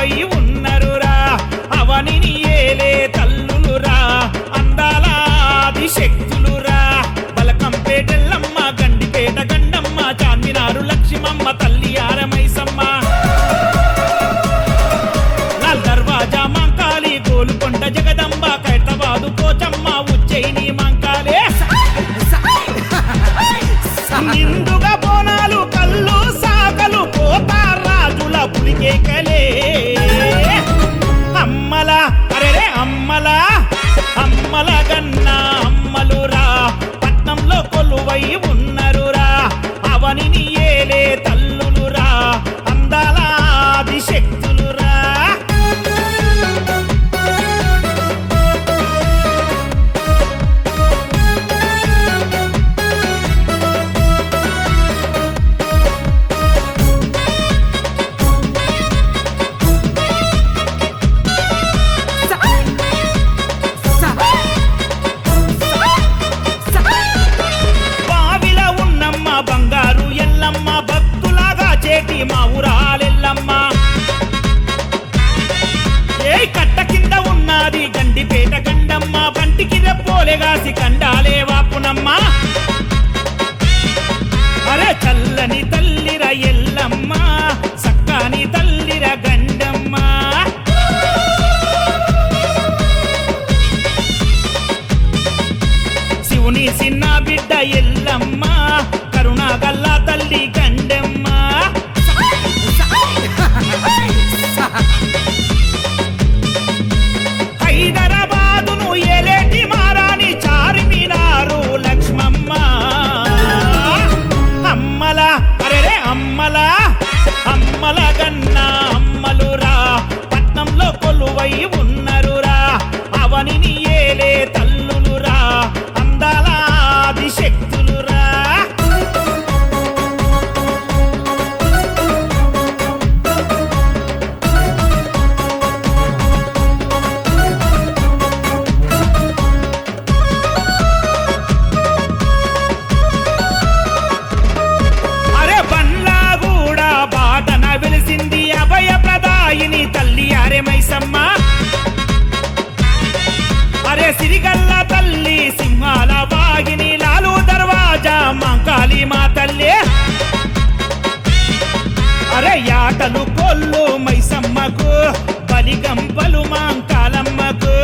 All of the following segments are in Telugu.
కొలువై ఉన్నరురా అవనిని ఏలే తల్లులురా అందాల ఆది శక్తులురా బలకంపేటెల్లమ్మ గండిపేట గండమ్మ చార్మినారు లక్ష్మమ్మ తల్లి ఆరమైసమ్మ లాల్ దర్వాజా మంకాలి గోలుకొండ జగదంబ ఖైరతాబాదు పోచమ్మ ఉజ్జయిని మంకాలే నిండుగా బోనాలు కల్లు సాగలు పోతారాజుల పులికేకలే అమ్మల అరే అమ్మల అమ్మల గన్న అమ్మలురా పట్నంలో కొలువై ఉన్నరురా అవనిని ఏలే తల్లులురా అందాల ఆది శక్తులురా బంగారు ఎల్లమ్మ భక్తులాగా చేటి మా ఊరాలెల్లమ్మ ఏ కట్ట కింద ఉన్నది గండిపేట గండమ్మ బంటికి రెప్పోలేగాసి కండాలే వాపునమ్మ అరే చల్లని తల్లిర ఎల్లమ్మ సక్కాని తల్లిర గండమ్మ శివుని చిన్న బిడ్డ ఎల్లమ్మ కరుణాగల్ల తల్లి గండమ్మ హైదరాబాదును ఏలేటి మారాని చార్మినారు లక్ష్మమ్మ అమ్మల అరే అమ్మల అమ్మల గన్న అమ్మలురా పట్నంలో కొలువై ఉన్నరురా అవనిని ఏలే తల్లులురా అందాల ఆది శక్తులురా అరే బండ్లాగూడ బాటన వెలిసింది అభయ ప్రదాయిని తల్లి ఆరెమైసమ్మ అరే సిరిగల్ల తల్లి సింహాల వాగిని లాలు దర్వాజా మంకాలి మా తల్లి అరే యాటలు కొల్లు మైసమ్మకు బలిగంపలు మాంకాలమ్మకు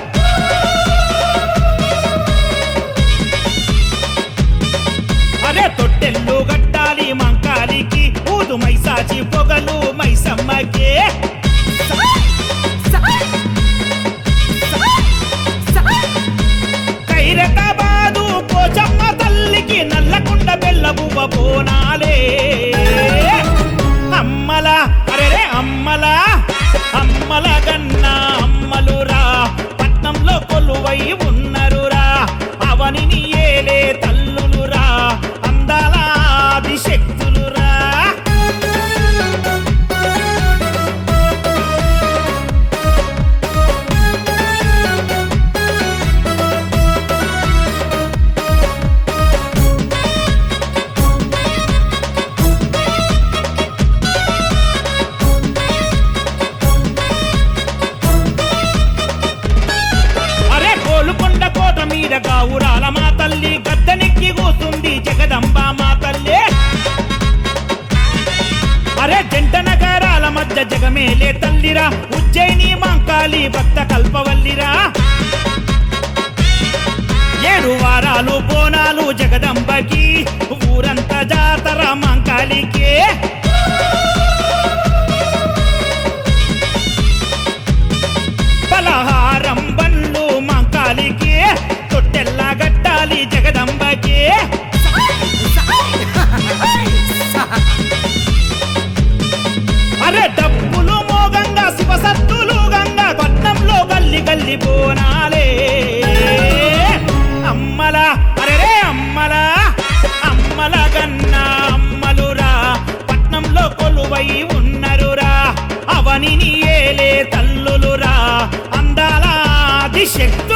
అరే తొట్టెల్లు గట్టాలి మంకాలికి ఊదు మైసాచి పొగలు మైసమ్మకే ఖైరతాబాదు పోచమ్మ తల్లికి నల్లకుండ బెల్లబువ్వ బోనాలే అమ్మల అరే అమ్మల అమ్మల గన్న అమ్మలురా పట్నంలో కొలువై ఉన్నరురా అవనిని ఏలే తల్లులురా అందాల ఆది శక్తులురా మీద గావురాల మా తల్లి గద్దెనెక్కి కూస్తుంది జగదంబ మా తల్లి అరే జంట నగరాల మధ్య జగమేలే తల్లిరా ఉజ్జయిని మంకాలి భక్త కల్పవల్లిరా 7 వారాలు బోనాలు జగదంబకి ఊరంతా జాతర మంకాలికి పలహారం బండ్లు మంకాలికి తొట్టెల్లా గట్టాలి జగదంబకి అరే డబ్బులు మోగంగా శివసత్తులు గంగా పట్నంలో గల్లి గల్లి బోనాలే అమ్మల అరే అమ్మల అమ్మల గన్న అమ్మలురా పట్నంలో కొలువై ఉన్నరురా అవనిని ఏలే తల్లులురా అందాల ఆది శక్తులు